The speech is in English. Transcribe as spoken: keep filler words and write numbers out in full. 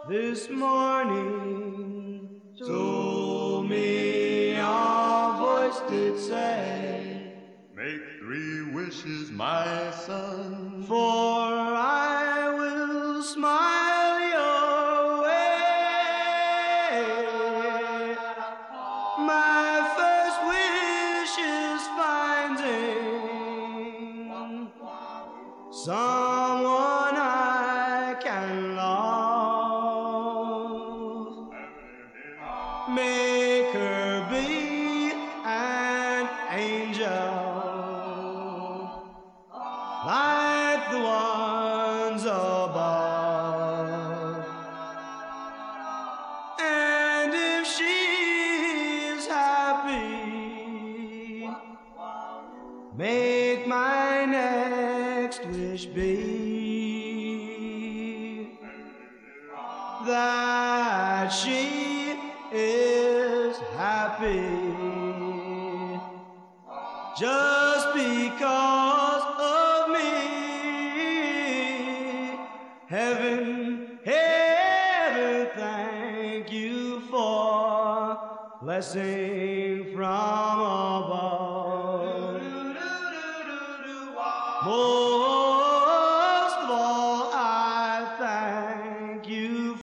this morning told me your voice did say, make three wishes, my son, for I will smile your way. My first wish is finding someone I can love, make her be an angel like the ones above. And if she's happy, make my next wish be that she is happy just because of me. Heaven, heaven, thank you for blessing from above. Oh,